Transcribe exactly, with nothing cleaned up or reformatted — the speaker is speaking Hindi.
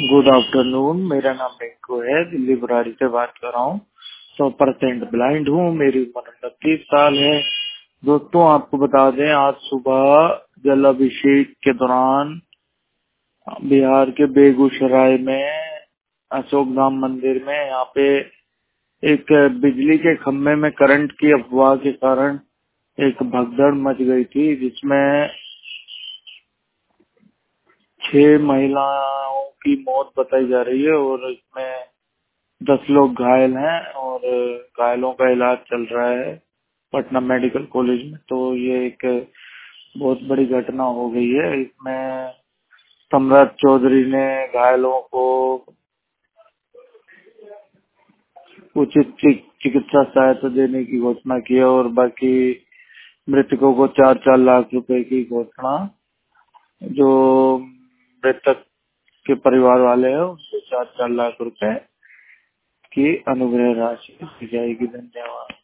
Good afternoon. मेरा नाम रिंकू है, दिल्ली बुराड़ी से बात कर रहा हूँ। सौ परसेंट ब्लाइंड हूँ। मेरी उम्र उनतीस साल है। दोस्तों, आपको बता दें, आज सुबह जल अभिषेक के दौरान बिहार के बेगूसराय में अशोक धाम मंदिर में यहाँ पे एक बिजली के खम्भे में करंट की अफवाह के कारण एक भगदड़ मच गई थी, जिसमें छह महिलाओं की मौत बताई जा रही है और इसमें दस लोग घायल हैं और घायलों का इलाज चल रहा है पटना मेडिकल कॉलेज में। तो ये एक बहुत बड़ी घटना हो गई है। इसमें सम्राट चौधरी ने घायलों को उचित चिक- चिकित्सा सहायता देने की घोषणा की है और बाकी मृतकों को चार चार लाख रुपए की घोषणा, जो मृतक के परिवार वाले हैं उनको चार चार लाख रुपए की अनुग्रह राशि दी जाएगी। धन्यवाद।